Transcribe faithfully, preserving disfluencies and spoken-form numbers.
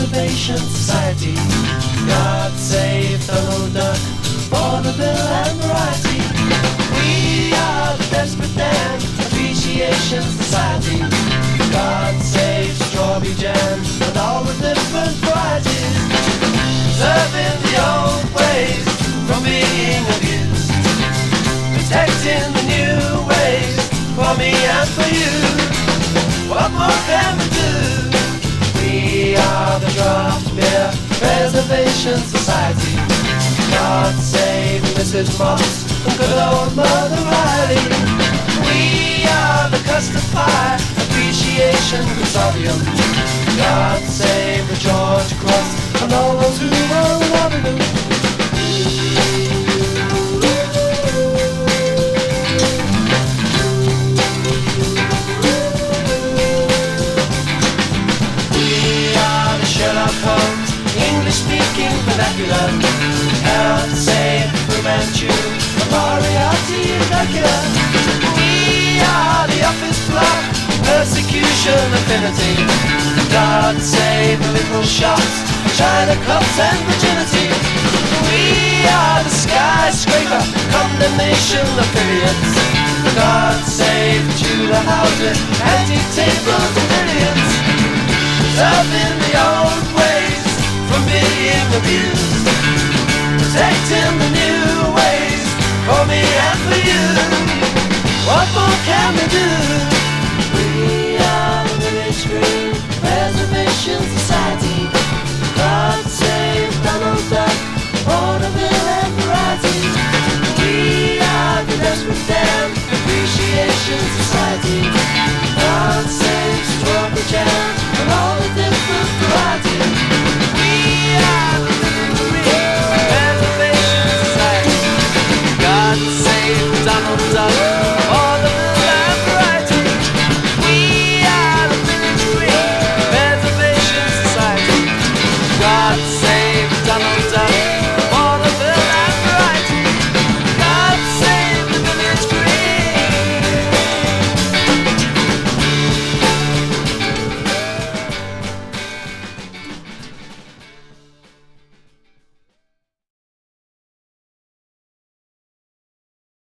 Preservation Society. God save Donald Duck, vaudeville and variety. We are the Desperate Dan Appreciation Society. God save strawberry jam and all the different varieties. Preserving the old ways from being abused, protecting the new ways for me and for you. What more can we do? We are the Draft Beer Preservation Society. God save Missus Moss and good old Mother Riley. We are the Custard Pie Appreciation Consortium. God save the George Cross and all those who are loving them. Sherlock Holmes, English-speaking vernacular. God save Fu Manchu, Moriarty and Dracula. We are the office block, persecution affinity. God save the little shots, China clubs and virginity. We are the skyscraper, condemnation affiliates. God save Tudor houses, antique tables and brilliance. Preserving the old ways from being abused, protecting the new ways for me and for you. What more can we do? We are the Village Green Preservation Society.